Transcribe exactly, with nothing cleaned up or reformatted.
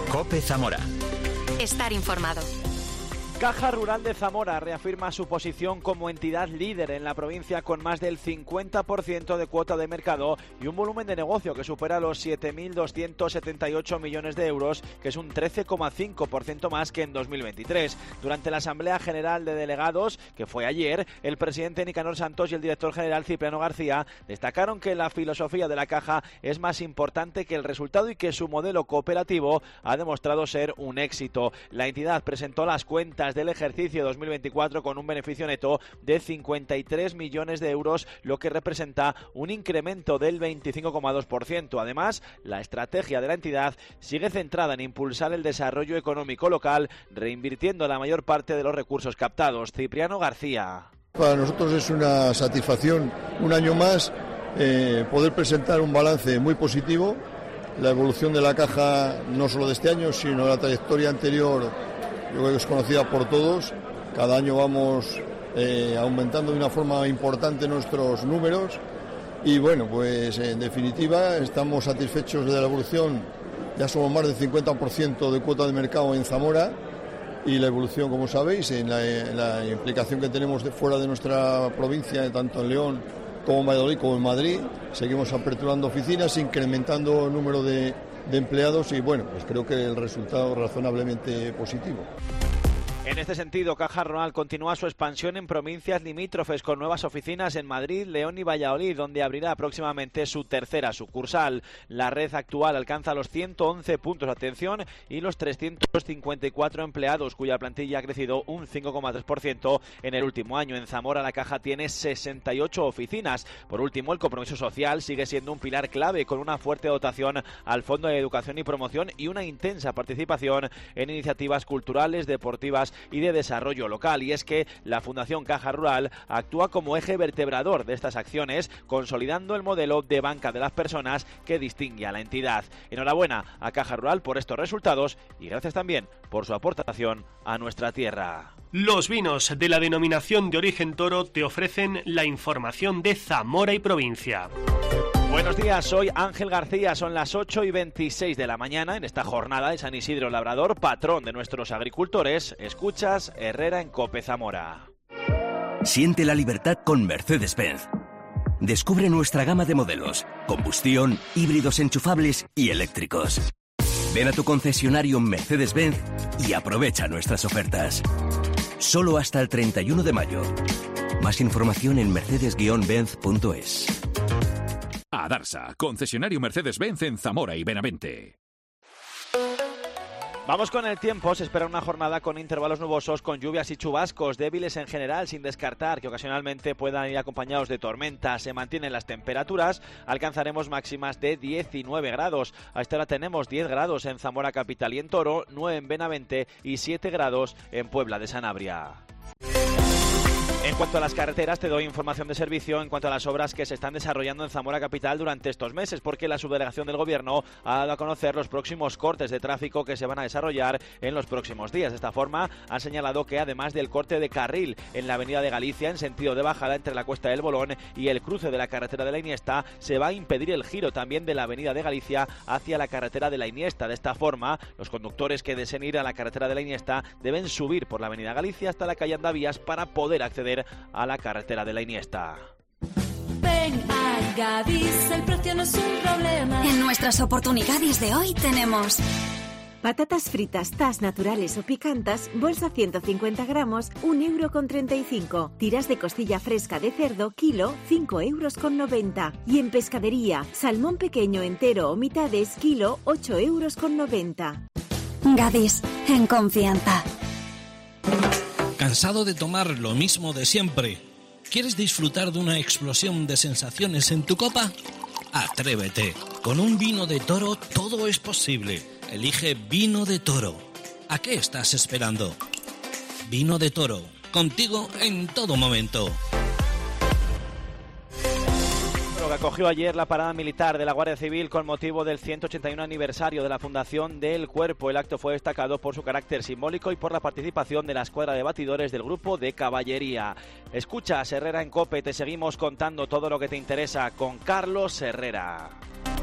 COPE Zamora. Estar informado. Caja Rural de Zamora reafirma su posición como entidad líder en la provincia con más del cincuenta por ciento de cuota de mercado y un volumen de negocio que supera los siete mil doscientos setenta y ocho millones de euros, que es un trece coma cinco por ciento más que en dos mil veintitrés. Durante la Asamblea General de Delegados, que fue ayer, el presidente Nicanor Santos y el director general Cipriano García destacaron que la filosofía de la Caja es más importante que el resultado y que su modelo cooperativo ha demostrado ser un éxito. La entidad presentó las cuentas del ejercicio dos mil veinticuatro con un beneficio neto de cincuenta y tres millones de euros, lo que representa un incremento del veinticinco coma dos por ciento. Además, la estrategia de la entidad sigue centrada en impulsar el desarrollo económico local, reinvirtiendo la mayor parte de los recursos captados. Cipriano García. Para nosotros es una satisfacción un año más eh, poder presentar un balance muy positivo. La evolución de la Caja, no solo de este año, sino de la trayectoria anterior, yo creo que es conocida por todos. Cada año vamos eh, aumentando de una forma importante nuestros números y bueno, pues en definitiva estamos satisfechos de la evolución. Ya somos más del cincuenta por ciento de cuota de mercado en Zamora y la evolución, como sabéis, en la, en la implicación que tenemos de fuera de nuestra provincia, tanto en León como en Valladolid como en Madrid. Seguimos aperturando oficinas, incrementando el número de de empleados y bueno, pues creo que el resultado es razonablemente positivo. En este sentido, Caja Rural continúa su expansión en provincias limítrofes con nuevas oficinas en Madrid, León y Valladolid, donde abrirá próximamente su tercera sucursal. La red actual alcanza los ciento once puntos de atención y los trescientos cincuenta y cuatro empleados, cuya plantilla ha crecido un cinco coma tres por ciento en el último año. En Zamora, la Caja tiene sesenta y ocho oficinas. Por último, el compromiso social sigue siendo un pilar clave, con una fuerte dotación al Fondo de Educación y Promoción y una intensa participación en iniciativas culturales, deportivas y de desarrollo local. Y es que la Fundación Caja Rural actúa como eje vertebrador de estas acciones, consolidando el modelo de banca de las personas que distingue a la entidad. Enhorabuena a Caja Rural por estos resultados y gracias también por su aportación a nuestra tierra. Los vinos de la denominación de origen Toro te ofrecen la información de Zamora y provincia. Buenos días, soy Ángel García, son las ocho y veintiséis de la mañana en esta jornada de San Isidro Labrador, patrón de nuestros agricultores. Escuchas Herrera en COPE Zamora. Siente la libertad con Mercedes-Benz. Descubre nuestra gama de modelos, combustión, híbridos enchufables y eléctricos. Ven a tu concesionario Mercedes-Benz y aprovecha nuestras ofertas. Solo hasta el treinta y uno de mayo. Más información en mercedes guion benz punto es. Adarsa, concesionario Mercedes-Benz en Zamora y Benavente. Vamos con el tiempo. Se espera una jornada con intervalos nubosos, con lluvias y chubascos débiles en general, sin descartar que ocasionalmente puedan ir acompañados de tormentas. Se mantienen las temperaturas, alcanzaremos máximas de diecinueve grados. A esta hora tenemos diez grados en Zamora capital y en Toro, nueve en Benavente y siete grados en Puebla de Sanabria. En cuanto a las carreteras, te doy información de servicio en cuanto a las obras que se están desarrollando en Zamora capital durante estos meses, porque la subdelegación del Gobierno ha dado a conocer los próximos cortes de tráfico que se van a desarrollar en los próximos días. De esta forma, han señalado que además del corte de carril en la avenida de Galicia en sentido de bajada entre la Cuesta del Bolón y el cruce de la carretera de la Iniesta, se va a impedir el giro también de la avenida de Galicia hacia la carretera de la Iniesta. De esta forma, los conductores que deseen ir a la carretera de la Iniesta deben subir por la avenida Galicia hasta la calle Andavías para poder acceder a la carretera de la Iniesta. Ven a Gadis, el precio no es un problema. En nuestras oportunidades de hoy tenemos patatas fritas tas naturales o picantas, bolsa ciento cincuenta gramos, un euro con treinta y cinco. Tiras de costilla fresca de cerdo, kilo, cinco euros con noventa. Y en pescadería, salmón pequeño entero o mitades, kilo, ocho euros con noventa. Gadis, en confianza. ¿Cansado de tomar lo mismo de siempre? ¿Quieres disfrutar de una explosión de sensaciones en tu copa? Atrévete. Con un vino de Toro todo es posible. Elige Vino de Toro. ¿A qué estás esperando? Vino de Toro. Contigo en todo momento. Que acogió ayer la parada militar de la Guardia Civil con motivo del ciento ochenta y uno aniversario de la fundación del Cuerpo. El acto fue destacado por su carácter simbólico y por la participación de la escuadra de batidores del grupo de caballería. Escuchas Herrera en COPE, te seguimos contando todo lo que te interesa con Carlos Herrera.